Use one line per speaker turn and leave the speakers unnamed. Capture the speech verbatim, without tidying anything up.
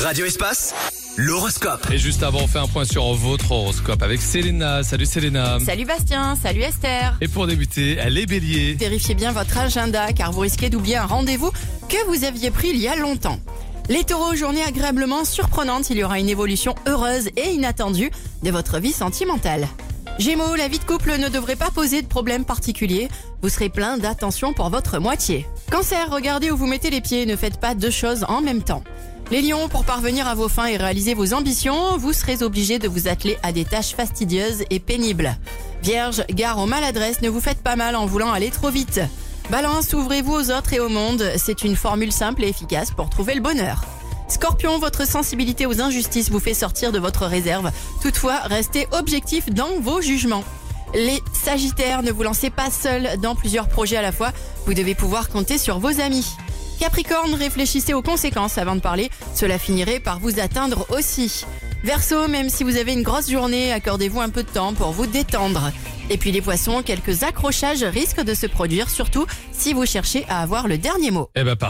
Radio Espace, l'horoscope.
Et juste avant, on fait un point sur votre horoscope avec Selena. Salut Selena.
Salut Bastien, salut Esther.
Et pour débuter, les béliers.
Vérifiez bien votre agenda car vous risquez d'oublier un rendez-vous que vous aviez pris il y a longtemps. Les taureaux, journée agréablement surprenante, il y aura une évolution heureuse et inattendue de votre vie sentimentale. Gémeaux, la vie de couple ne devrait pas poser de problème particulier, vous serez plein d'attention pour votre moitié. Cancer, regardez où vous mettez les pieds, ne faites pas deux choses en même temps. Les lions, pour parvenir à vos fins et réaliser vos ambitions, vous serez obligés de vous atteler à des tâches fastidieuses et pénibles. Vierge, gare aux maladresses, ne vous faites pas mal en voulant aller trop vite. Balance, ouvrez-vous aux autres et au monde, c'est une formule simple et efficace pour trouver le bonheur. Scorpion, votre sensibilité aux injustices vous fait sortir de votre réserve, toutefois restez objectif dans vos jugements. Les Sagittaires, ne vous lancez pas seul dans plusieurs projets à la fois, vous devez pouvoir compter sur vos amis. Capricorne, réfléchissez aux conséquences avant de parler, cela finirait par vous atteindre aussi. Verseau, même si vous avez une grosse journée, accordez-vous un peu de temps pour vous détendre. Et puis les poissons, quelques accrochages risquent de se produire, surtout si vous cherchez à avoir le dernier mot.
Eh ben,